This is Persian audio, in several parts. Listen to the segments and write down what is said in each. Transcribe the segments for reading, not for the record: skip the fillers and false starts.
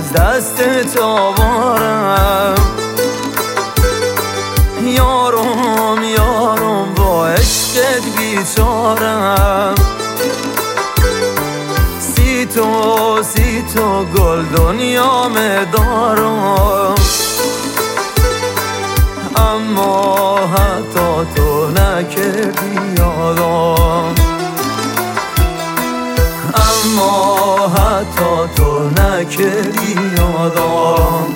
از دست آوارم. یارم یارم با عشقت بیچارم. سی تو گل دنیا دارم، اما حتی تو نکردی یادم. اما حتی تو نکردی یادم.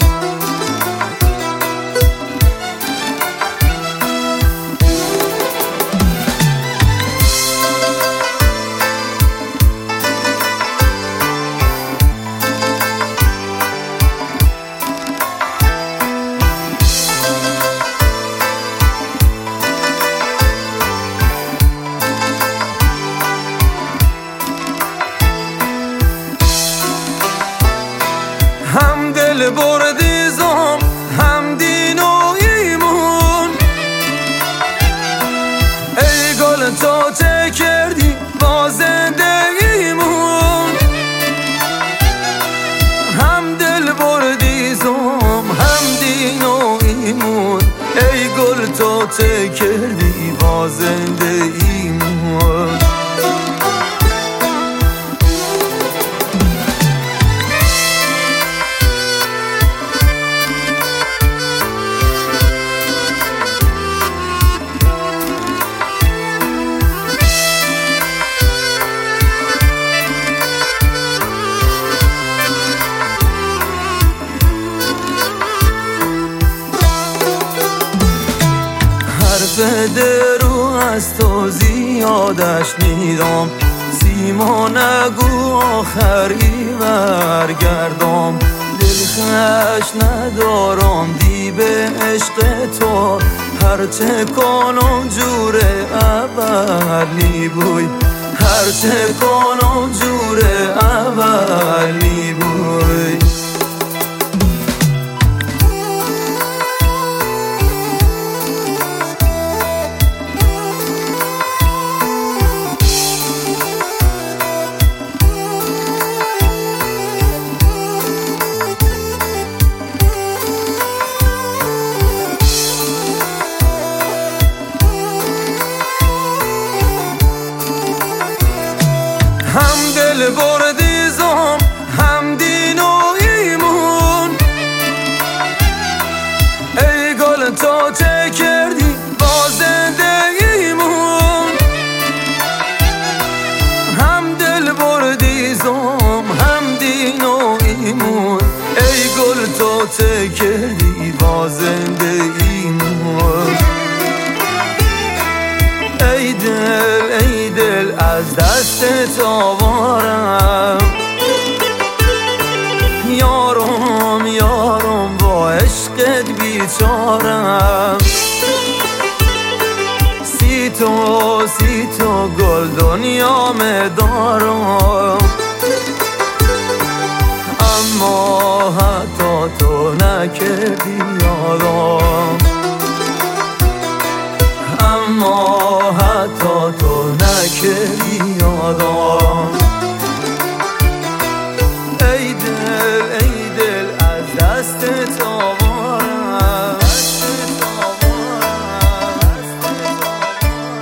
هم دل بردیزم هم دین و ایمون. ای گل تو چه کردی با زندگیمون. هم دل بردیزم هم دین و ایمون. ای گل تو چه کردی با زندگیمون. درو از تو زیادش نیدم. سیما نگو آخری برگردم. دلخش ندارم دی به عشق تو. هرچه کنم جور اولی بوی. هرچه کنم جور اولی بوی. هم دل بردیزم هم دین و ایمون. ای گل تو چه کردی با زندگیمون. هم دل بردیزم هم دین و ایمون. ای گل تو چه کردی با زندگیمون. ای دل از دست آوارم. یارم یارم با عشقت بیچارم. سی تو گل دنیا دارم، اما حتی تو نکردی یادم. اما حتی تو نکردی یادم. ای دل از دست آوارم.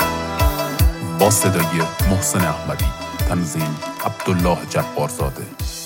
با صدای محسن احمدی، تنظیم عبدالله جبارزاده.